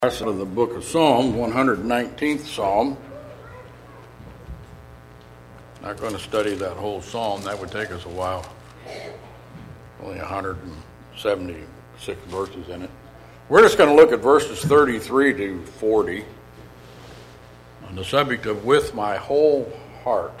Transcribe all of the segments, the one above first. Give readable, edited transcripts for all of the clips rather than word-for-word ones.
Lesson of the book of Psalms, 119th Psalm. Not going to study that whole psalm. That would take us a while. Only 176 verses in it. We're just going to look at verses 33 to 40 on the subject of with my whole heart.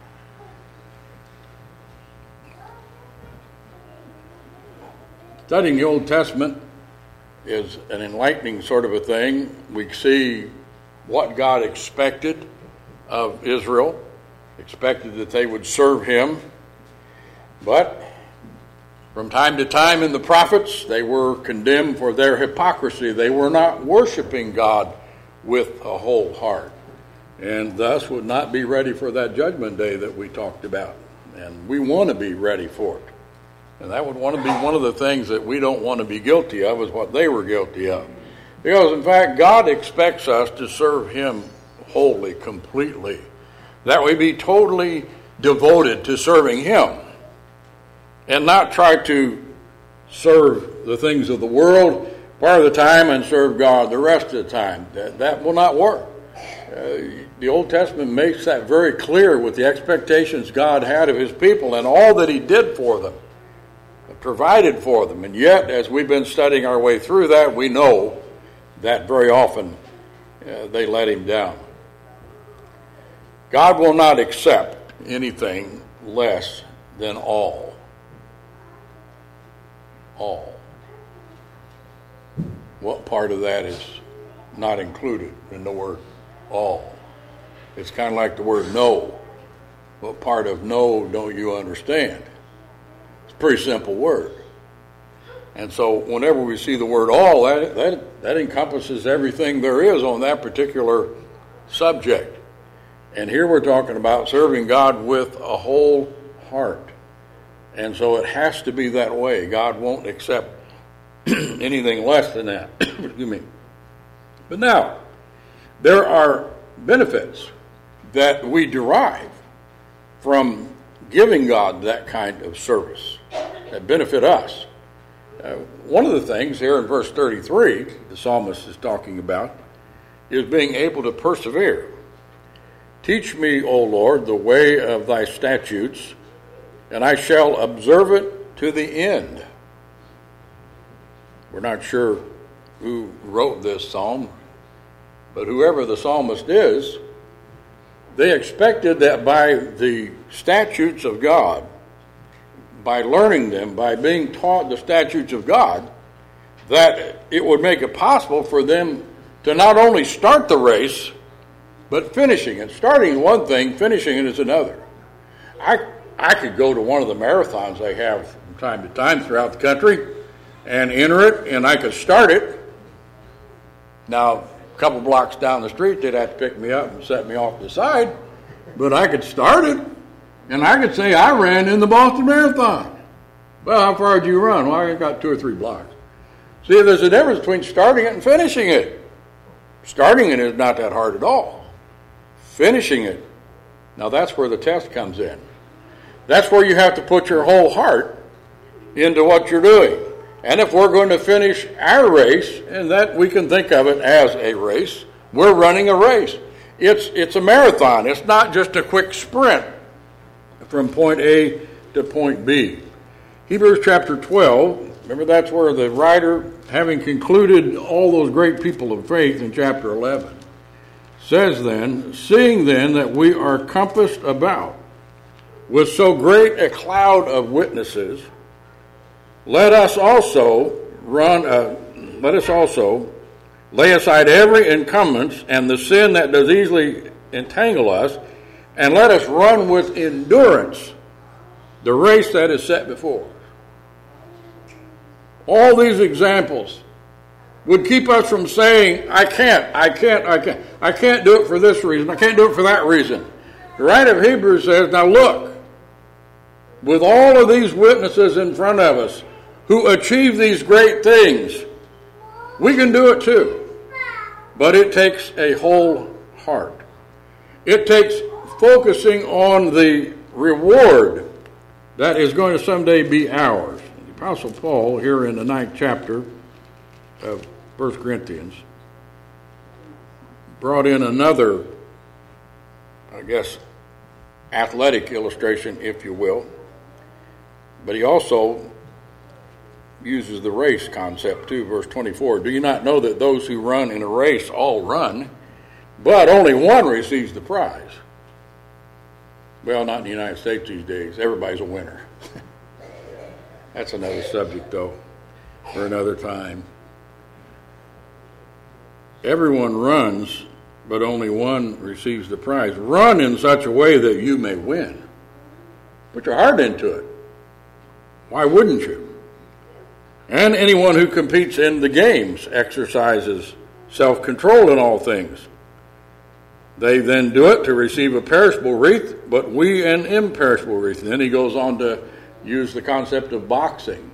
Studying the Old Testament is an enlightening sort of a thing. We see what God expected of Israel, expected that they would serve him. But from time to time in the prophets, they were condemned for their hypocrisy. They were not worshiping God with a whole heart, and thus would not be ready for that judgment day that we talked about. And we want to be ready for it. And that would want to be one of the things that we don't want to be guilty of, is what they were guilty of. Because, in fact, God expects us to serve him wholly, completely. That we be totally devoted to serving him and not try to serve the things of the world part of the time and serve God the rest of the time. That will not work. The Old Testament makes that very clear with the expectations God had of his people and all that he did for them, provided for them. And yet, as we've been studying our way through that, we know that very often they let him down. God will not accept anything less than all. All. What part of that is not included in the word all? It's kind of like the word no. What part of no don't you understand? Pretty simple word. And so whenever we see the word all, that encompasses everything there is on that particular subject. And here we're talking about serving God with a whole heart. And so it has to be that way. God won't accept anything less than that. Excuse me. But now, there are benefits that we derive from giving God that kind of service that benefit us. One of the things here in verse 33, the psalmist is talking about, is being able to persevere. Teach me, O Lord, the way of thy statutes, and I shall observe it to the end. We're not sure who wrote this psalm, but whoever the psalmist is, they expected that by the statutes of God, by learning them, by being taught the statutes of God, that it would make it possible for them to not only start the race, but finishing it. Starting one thing, finishing it is another. I could go to one of the marathons they have from time to time throughout the country and enter it, and I could start it. Now, a couple blocks down the street, they'd have to pick me up and set me off to the side, but I could start it, and I could say I ran in the Boston Marathon. Well, how far did you run? Well, I got 2 or 3 blocks. See, there's a difference between starting it and finishing it. Starting it is not that hard at all. Finishing it, now that's where the test comes in. That's where you have to put your whole heart into what you're doing. And if we're going to finish our race, and that we can think of it as a race, we're running a race. It's a marathon. It's not just a quick sprint from point A to point B. Hebrews chapter 12, remember that's where the writer, having concluded all those great people of faith in chapter 11, says then, seeing then that we are compassed about with so great a cloud of witnesses, let us also lay aside every encumbrance and the sin that does easily entangle us, and let us run with endurance the race that is set before us. All these examples would keep us from saying, I can't do it for this reason, I can't do it for that reason. The writer of Hebrews says, now look, with all of these witnesses in front of us who achieve these great things, we can do it too. But it takes a whole heart. It takes focusing on the reward that is going to someday be ours. The Apostle Paul, here in the 9th chapter of 1 Corinthians, brought in another, I guess, athletic illustration, if you will. But he also uses the race concept too, verse 24. Do you not know that those who run in a race all run, but only one receives the prize? Well, not in the United States these days. Everybody's a winner. That's another subject, though, for another time. Everyone runs, but only one receives the prize. Run in such a way that you may win. Put your heart into it. Why wouldn't you? And anyone who competes in the games exercises self-control in all things. They then do it to receive a perishable wreath, but we an imperishable wreath. And then he goes on to use the concept of boxing.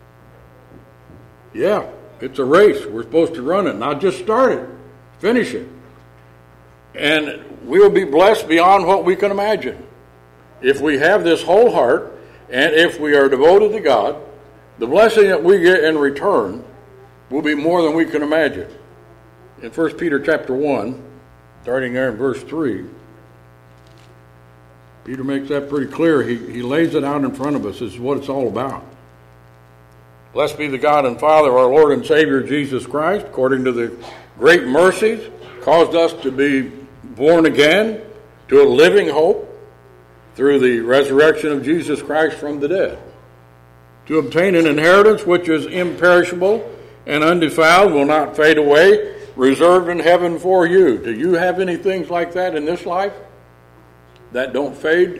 Yeah, it's a race. We're supposed to run it, not just start it, finish it. And we'll be blessed beyond what we can imagine. If we have this whole heart, and if we are devoted to God, the blessing that we get in return will be more than we can imagine. In 1 Peter chapter 1, starting there in verse 3, Peter makes that pretty clear. He lays it out in front of us. This is what it's all about. Blessed be the God and Father of our Lord and Savior Jesus Christ, according to the great mercies, caused us to be born again to a living hope through the resurrection of Jesus Christ from the dead, to obtain an inheritance which is imperishable and undefiled, will not fade away, reserved in heaven for you. Do you have any things like that in this life that don't fade?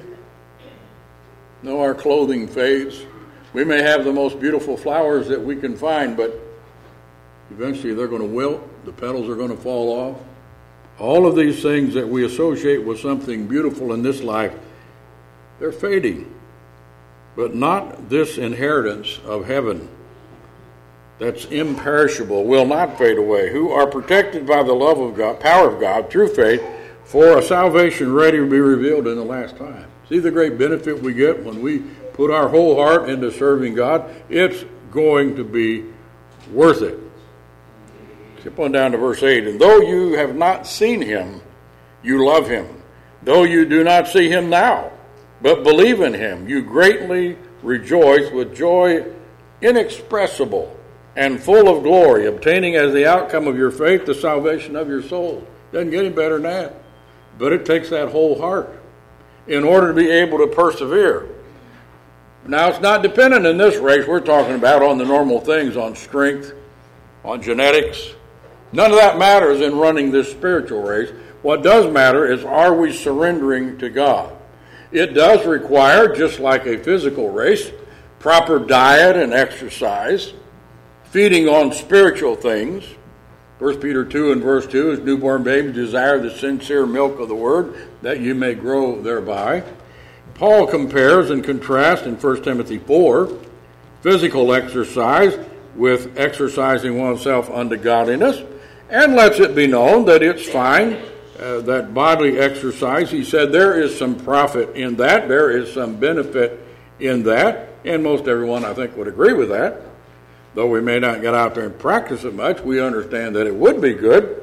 No, our clothing fades. We may have the most beautiful flowers that we can find, but eventually they're going to wilt. The petals are going to fall off. All of these things that we associate with something beautiful in this life, they're fading. But not this inheritance of heaven that's imperishable, will not fade away, who are protected by the love of God, power of God, through faith, for a salvation ready to be revealed in the last time. See the great benefit we get when we put our whole heart into serving God? It's going to be worth it. Skip on down to verse 8. And though you have not seen him, you love him. Though you do not see him now, but believe in him, you greatly rejoice with joy inexpressible and full of glory, obtaining as the outcome of your faith the salvation of your soul. Doesn't get any better than that. But it takes that whole heart in order to be able to persevere. Now, it's not dependent in this race we're talking about on the normal things, on strength, on genetics. None of that matters in running this spiritual race. What does matter is, are we surrendering to God? It does require, just like a physical race, proper diet and exercise, feeding on spiritual things. 1 Peter 2 and verse 2, as newborn babes desire the sincere milk of the word, that you may grow thereby. Paul compares and contrasts in 1 Timothy 4 physical exercise with exercising oneself unto godliness, and lets it be known that it's fine, that bodily exercise. He said there is some profit in that, there is some benefit in that, and most everyone, I think, would agree with that. Though we may not get out there and practice it much, we understand that it would be good.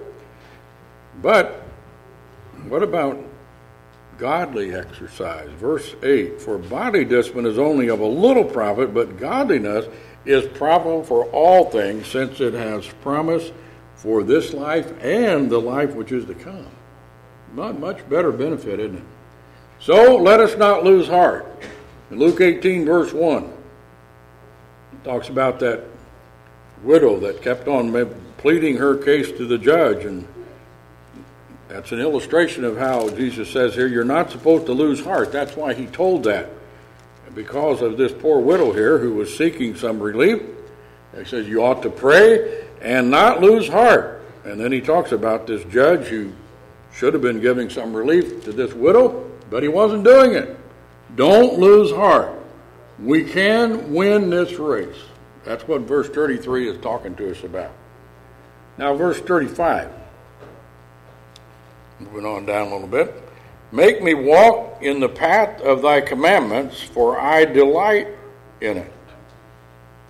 But what about godly exercise? Verse 8, for body discipline is only of a little profit, but godliness is profitable for all things, since it has promise for this life and the life which is to come. Not much better benefit, isn't it? So let us not lose heart. In Luke 18, verse 1, it talks about that widow that kept on pleading her case to the judge, and that's an illustration of how Jesus says here, you're not supposed to lose heart. That's why he told that. And because of this poor widow here who was seeking some relief, he says you ought to pray and not lose heart. And then he talks about this judge who should have been giving some relief to this widow, but he wasn't doing it. Don't lose heart. We can win this race. That's what verse 33 is talking to us about. Now, verse 35. Moving on down a little bit. Make me walk in the path of thy commandments, for I delight in it.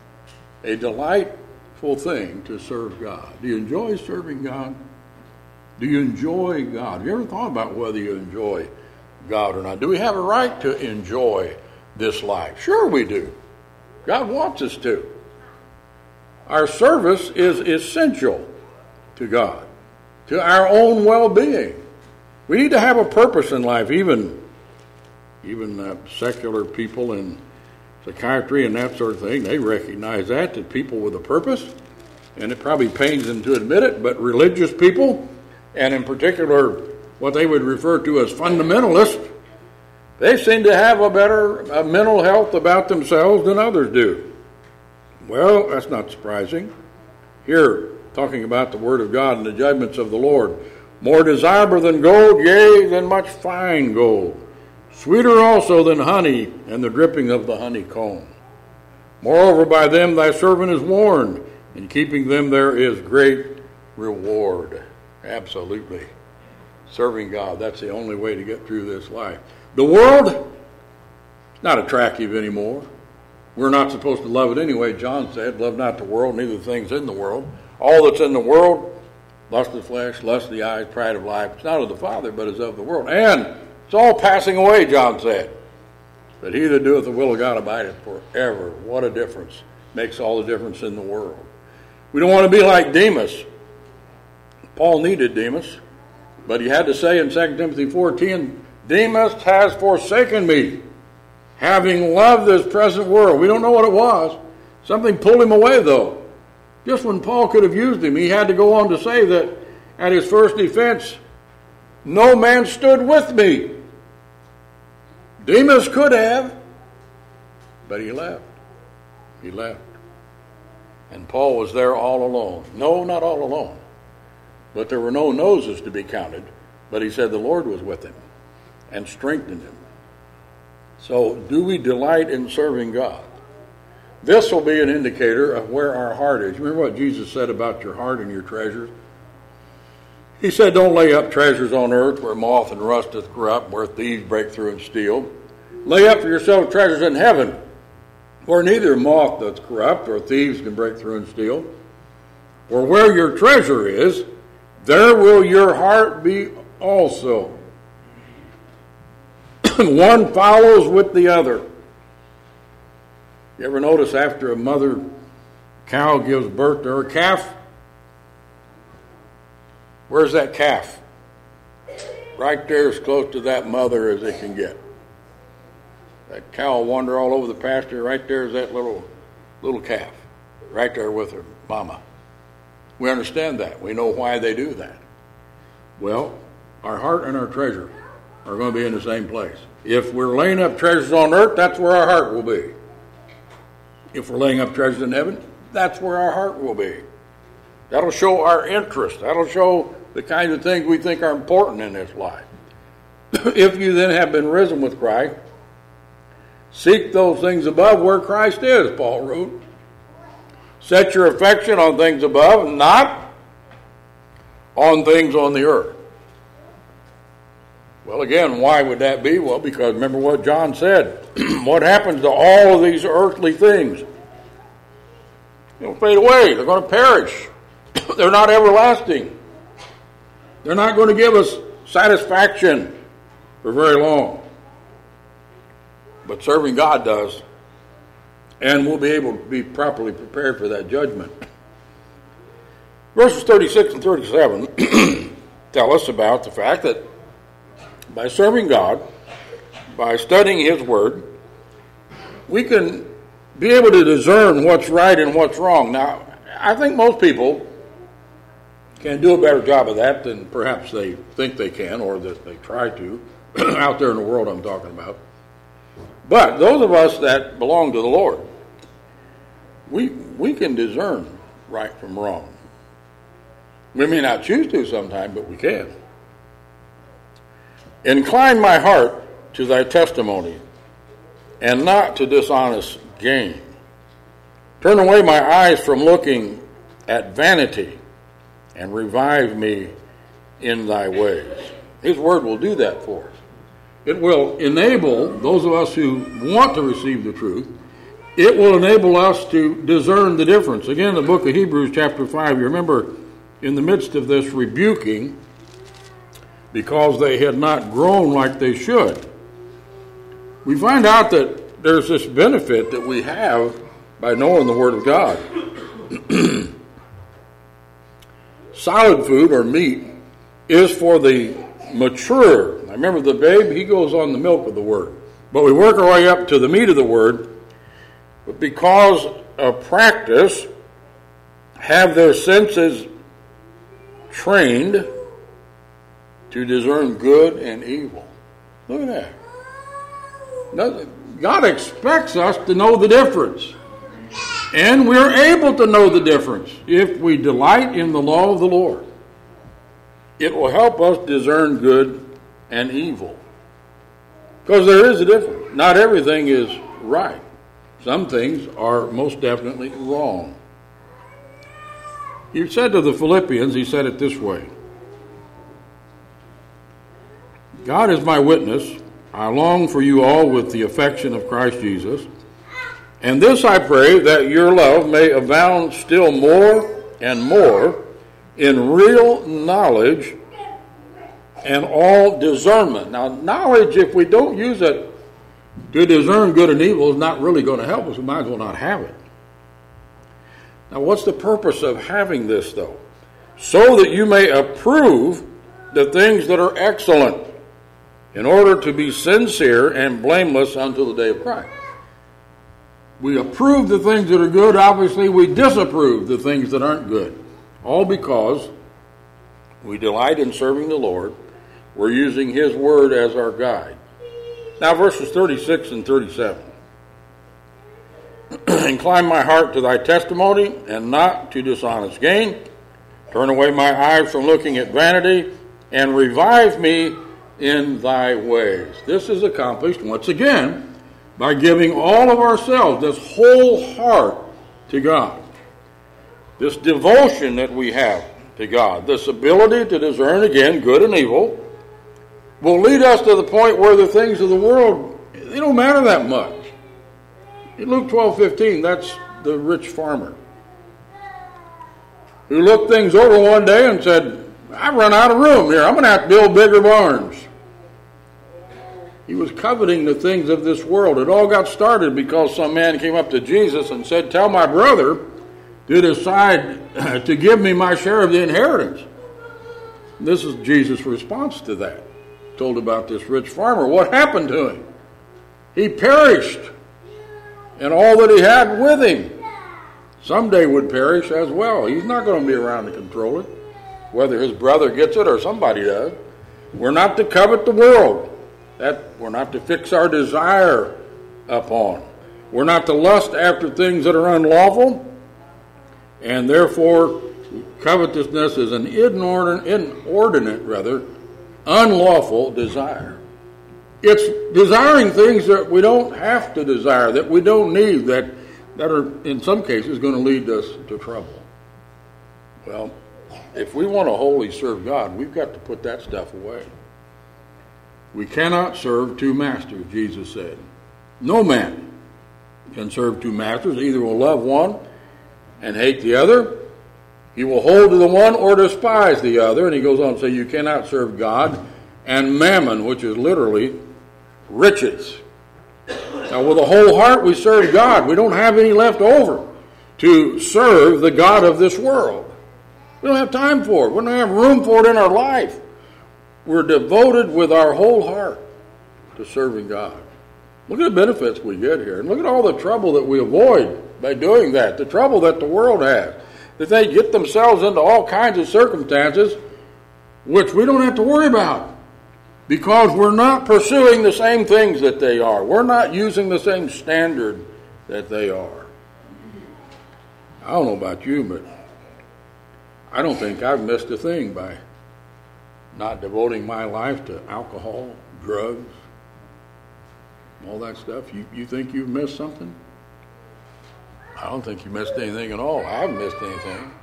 A delightful thing to serve God. Do you enjoy serving God? Do you enjoy God? Have you ever thought about whether you enjoy God or not? Do we have a right to enjoy this life? Sure we do. God wants us to. Our service is essential to God, to our own well-being. We need to have a purpose in life. Even secular people in psychiatry and that sort of thing, they recognize that people with a purpose, and it probably pains them to admit it, but religious people, and in particular what they would refer to as fundamentalists, they seem to have a better mental health about themselves than others do. Well, that's not surprising. Here, talking about the Word of God and the judgments of the Lord, more desirable than gold, yea, than much fine gold, sweeter also than honey and the dripping of the honeycomb. Moreover, by them thy servant is warned. In keeping them there is great reward. Absolutely. Serving God, that's the only way to get through this life. The world is not attractive anymore. We're not supposed to love it anyway. John said, love not the world, neither the things in the world. All that's in the world, lust of the flesh, lust of the eyes, pride of life, it's not of the Father, but is of the world. And it's all passing away, John said. But he that doeth the will of God abideth forever. What a difference. Makes all the difference in the world. We don't want to be like Demas. Paul needed Demas, but he had to say in 2 Timothy 4:10, Demas has forsaken me, having loved this present world. We don't know what it was. Something pulled him away, though. Just when Paul could have used him, he had to go on to say that at his first defense, no man stood with me. Demas could have, but he left. He left. And Paul was there all alone. No, not all alone. But there were no noses to be counted. But he said the Lord was with him and strengthened him. So, do we delight in serving God? This will be an indicator of where our heart is. Remember what Jesus said about your heart and your treasures? He said, don't lay up treasures on earth where moth and rust doth corrupt, where thieves break through and steal. Lay up for yourself treasures in heaven, where neither moth doth corrupt or thieves can break through and steal. For where your treasure is, there will your heart be also. One follows with the other. You ever notice after a mother cow gives birth to her calf? Where's that calf? Right there, as close to that mother as it can get. That cow will wander all over the pasture. Right there is that little calf. Right there with her mama. We understand that. We know why they do that. Well, our heart and our treasure are going to be in the same place. If we're laying up treasures on earth, that's where our heart will be. If we're laying up treasures in heaven, that's where our heart will be. That'll show our interest. That'll show the kinds of things we think are important in this life. If you then have been risen with Christ, seek those things above where Christ is, Paul wrote. Set your affection on things above, not on things on the earth. Well, again, why would that be? Well, because remember what John said. What happens to all of these earthly things? They'll fade away. They're going to perish. They're not everlasting. They're not going to give us satisfaction for very long. But serving God does. And we'll be able to be properly prepared for that judgment. Verses 36 and 37 tell us about the fact that by serving God, by studying His Word, we can be able to discern what's right and what's wrong. Now, I think most people can do a better job of that than perhaps they think they can or that they try to, out there in the world I'm talking about. But those of us that belong to the Lord, we can discern right from wrong. We may not choose to sometime, but we can. Incline my heart to thy testimony, and not to dishonest gain. Turn away my eyes from looking at vanity, and revive me in thy ways. His word will do that for us. It will enable those of us who want to receive the truth. It will enable us to discern the difference. Again, the book of Hebrews chapter 5, you remember in the midst of this rebuking because they had not grown like they should. We find out that there's this benefit that we have by knowing the Word of God. Solid food or meat is for the mature. I remember the babe, he goes on the milk of the Word. But we work our way up to the meat of the Word. But because of practice, have their senses trained to discern good and evil. Look at that. God expects us to know the difference. And we're able to know the difference if we delight in the law of the Lord. It will help us discern good and evil. Because there is a difference. Not everything is right. Some things are most definitely wrong. He said to the Philippians, he said it this way: God is my witness, I long for you all with the affection of Christ Jesus. And this I pray, that your love may abound still more and more in real knowledge and all discernment. Now, knowledge, if we don't use it to discern good and evil, is not really going to help us. We might as well not have it. Now, what's the purpose of having this, though? So that you may approve the things that are excellent, in order to be sincere and blameless until the day of Christ. We approve the things that are good. Obviously, we disapprove the things that aren't good. All because we delight in serving the Lord. We're using His Word as our guide. Now, verses 36 and 37. Incline my heart to thy testimony, and not to dishonest gain. Turn away my eyes from looking at vanity, and revive me in thy ways. This is accomplished, once again, by giving all of ourselves, this whole heart, to God. This devotion that we have to God, this ability to discern, again, good and evil, will lead us to the point where the things of the world, they don't matter that much. In Luke 12:15, that's the rich farmer who looked things over one day and said, I've run out of room here. I'm going to have to build bigger barns. He was coveting the things of this world. It all got started because some man came up to Jesus and said, tell my brother to decide to give me my share of the inheritance. This is Jesus' response to that. Told about this rich farmer. What happened to him? He perished, and all that he had with him someday would perish as well. He's not going to be around to control it, whether his brother gets it or somebody does. We're not to covet the world. That we're not to fix our desire upon. We're not to lust after things that are unlawful, and therefore covetousness is an inordinate, unlawful desire. It's desiring things that we don't have to desire, that we don't need, that are in some cases going to lead us to trouble. Well, if we want to wholly serve God, we've got to put that stuff away. We cannot serve two masters, Jesus said. No man can serve two masters. Either will love one and hate the other. He will hold to the one or despise the other. And he goes on to say, you cannot serve God and mammon, which is literally riches. Now, with a whole heart, we serve God. We don't have any left over to serve the God of this world. We don't have time for it. We don't have room for it in our life. We're devoted with our whole heart to serving God. Look at the benefits we get here. And look at all the trouble that we avoid by doing that. The trouble that the world has. That they get themselves into all kinds of circumstances which we don't have to worry about. Because we're not pursuing the same things that they are. We're not using the same standard that they are. I don't know about you, but I don't think I've missed a thing by not devoting my life to alcohol, drugs, all that stuff. You think you've missed something? I don't think you missed anything at all. I haven't missed anything.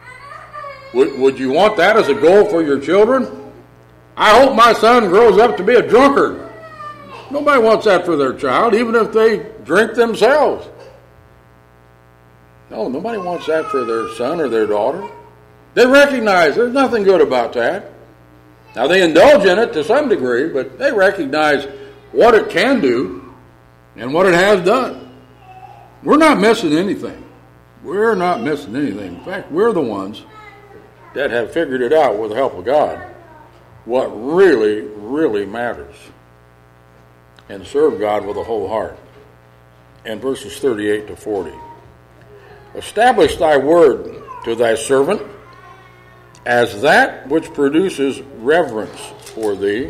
Would you want that as a goal for your children? I hope my son grows up to be a drunkard. Nobody wants that for their child, even if they drink themselves. No, nobody wants that for their son or their daughter. They recognize there's nothing good about that. Now, they indulge in it to some degree, but they recognize what it can do and what it has done. We're not missing anything. We're not missing anything. In fact, we're the ones that have figured it out with the help of God, what really, really matters, and serve God with a whole heart. And verses 38 to 40. Establish thy word to thy servant as that which produces reverence for thee.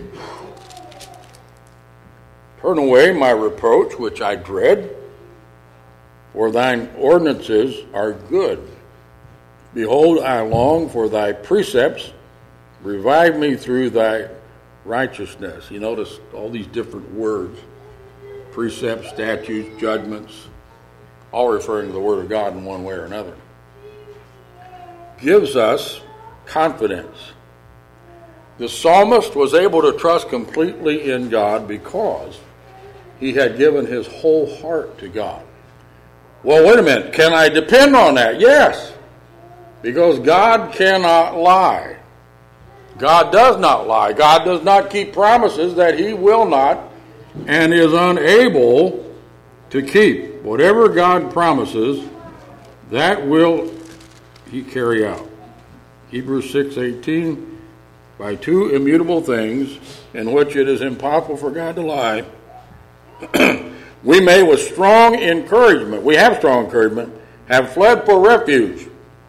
Turn away my reproach, which I dread, for thine ordinances are good. Behold, I long for thy precepts. Revive me through thy righteousness. You notice all these different words. Precepts, statutes, judgments, all referring to the Word of God in one way or another. Gives us confidence. The psalmist was able to trust completely in God because he had given his whole heart to God. Well, wait a minute. Can I depend on that? Yes. Because God cannot lie. God does not lie. God does not keep promises that he will not and is unable to keep. Whatever God promises, that will he carry out. Hebrews 6:18, by two immutable things in which it is impossible for God to lie, we may with strong encouragement, we have strong encouragement, have fled for refuge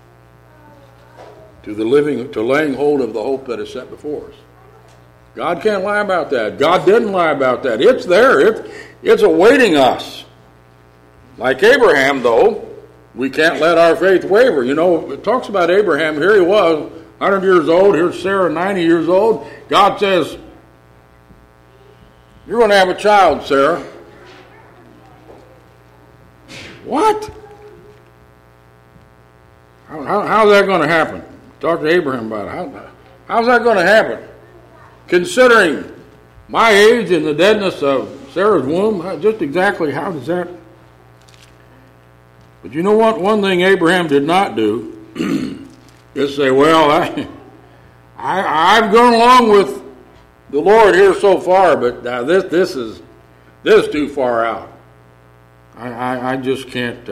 to laying hold of the hope that is set before us. God can't lie about that. God didn't lie about that. It's there. It's awaiting us. Like Abraham, though, we can't let our faith waver. You know, it talks about Abraham. Here he was, 100 years old. Here's Sarah, 90 years old. God says, you're going to have a child, Sarah. What? How's that going to happen? Talk to Abraham about it. How's that going to happen? Considering my age and the deadness of Sarah's womb, just exactly how does that? But you know what? One thing Abraham did not do is say, well, I've gone along with the Lord here so far, but this is too far out. I just can't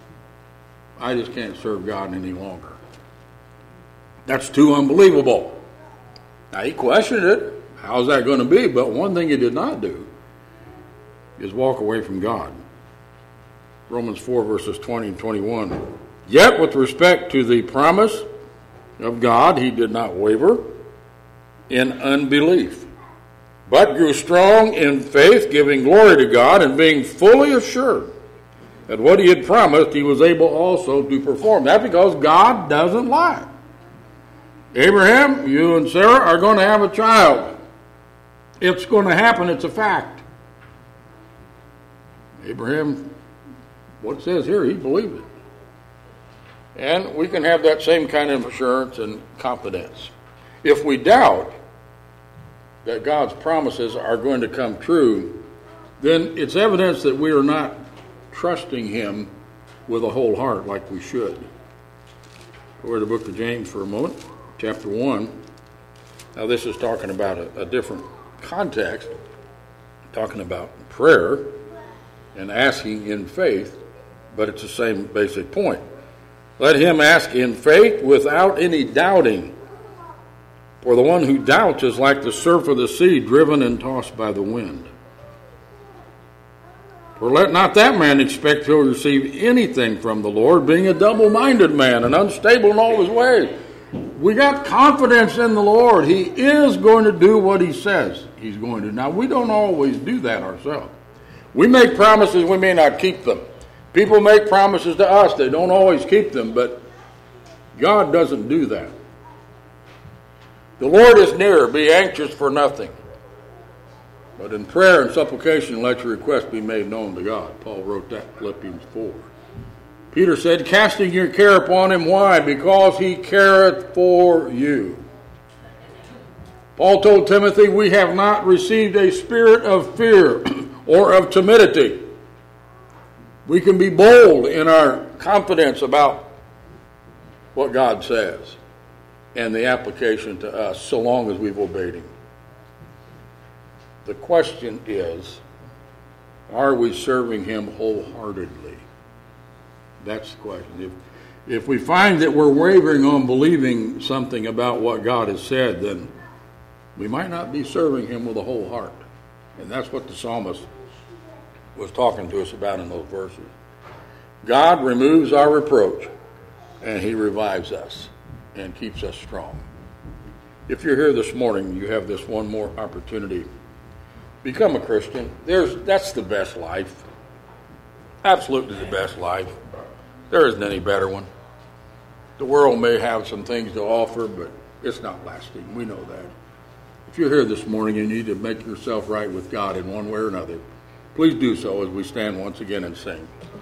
serve God any longer. That's too unbelievable. Now, he questioned it. How's that going to be? But one thing he did not do is walk away from God. Romans 4, verses 20 and 21. Yet, with respect to the promise of God, he did not waver in unbelief, but grew strong in faith, giving glory to God, and being fully assured that what he had promised, he was able also to perform. That's because God doesn't lie. Abraham, you and Sarah are going to have a child. It's going to happen. It's a fact. Abraham, what it says here, he believed it. And we can have that same kind of assurance and confidence. If we doubt that God's promises are going to come true, then it's evidence that we are not trusting him with a whole heart like we should. Go to the book of James for a moment. Chapter 1. Now this is talking about a different context, talking about prayer and asking in faith, but it's the same basic point. Let him ask in faith without any doubting. For the one who doubts is like the surf of the sea, driven and tossed by the wind. For let not that man expect he'll receive anything from the Lord, being a double-minded man and unstable in all his ways. We got confidence in the Lord. He is going to do what he says he's going to. Now, we don't always do that ourselves. We make promises, we may not keep them. People make promises to us, they don't always keep them, but God doesn't do that. The Lord is near, be anxious for nothing. But in prayer and supplication, let your request be made known to God. Paul wrote that in Philippians 4. Peter said, casting your care upon him, why? Because he careth for you. Paul told Timothy, we have not received a spirit of fear or of timidity. We can be bold in our confidence about what God says. and the application to us, so long as we've obeyed him. The question is, are we serving him wholeheartedly? That's the question. If we find that we're wavering on believing something about what God has said, then we might not be serving him with a whole heart. And that's what the psalmist was talking to us about in those verses. God removes our reproach, and he revives us and keeps us strong. If you're here this morning, you have this one more opportunity. Become a Christian. That's the best life. Absolutely the best life. There isn't any better one. The world may have some things to offer, but it's not lasting. We know that. If you're here this morning and you need to make yourself right with God in one way or another, please do so as we stand once again and sing.